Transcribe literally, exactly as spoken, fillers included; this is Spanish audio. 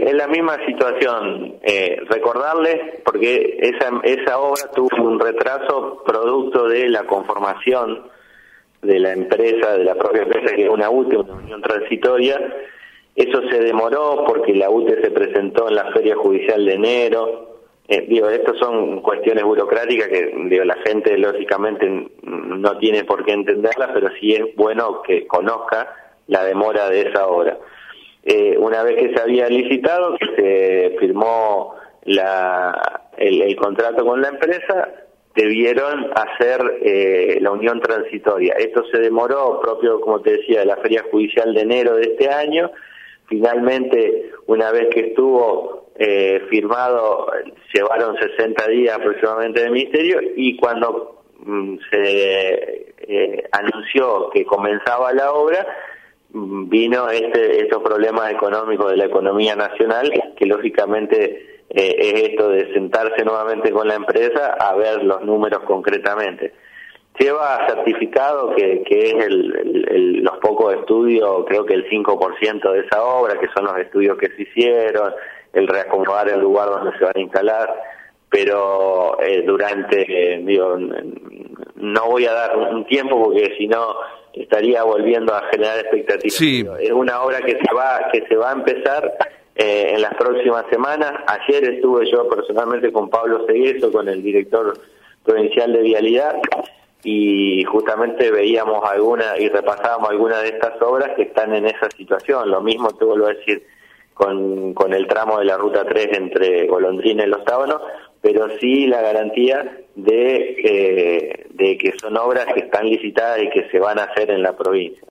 es la misma situación. Eh, recordarles, porque esa, esa obra tuvo un retraso producto de la conformación de la empresa, de la propia empresa, que es una U T E, una unión transitoria. Eso se demoró porque la U T E se presentó en la Feria Judicial de enero. Eh, digo, estas son cuestiones burocráticas que digo, la gente lógicamente no tiene por qué entenderlas, pero sí es bueno que conozca la demora de esa obra. Eh, una vez que se había licitado, que se firmó la, el, el contrato con la empresa, debieron hacer eh, la unión transitoria. Esto se demoró, propio, como te decía, de la Feria Judicial de enero de este año. Finalmente, una vez que estuvo eh, firmado, llevaron sesenta días aproximadamente del Ministerio, y cuando mm, se eh, anunció que comenzaba la obra, vino este, estos problemas económicos de la economía nacional, que lógicamente eh, es esto de sentarse nuevamente con la empresa a ver los números concretamente. Lleva certificado que, que es el, el, el, los pocos estudios, creo que el cinco por ciento de esa obra, que son los estudios que se hicieron, el reacomodar el lugar donde se van a instalar, pero eh, durante, eh, digo, no voy a dar un tiempo porque si no estaría volviendo a generar expectativas. Sí. Es una obra que se va que se va a empezar eh, en las próximas semanas. Ayer estuve yo personalmente con Pablo Segueso, con el director provincial de Vialidad, y justamente veíamos alguna y repasábamos algunas de estas obras que están en esa situación. Lo mismo te vuelvo a decir con, con el tramo de la Ruta tres entre Golondrina y Los Tábanos, pero sí la garantía de, eh, de que son obras que están licitadas y que se van a hacer en la provincia.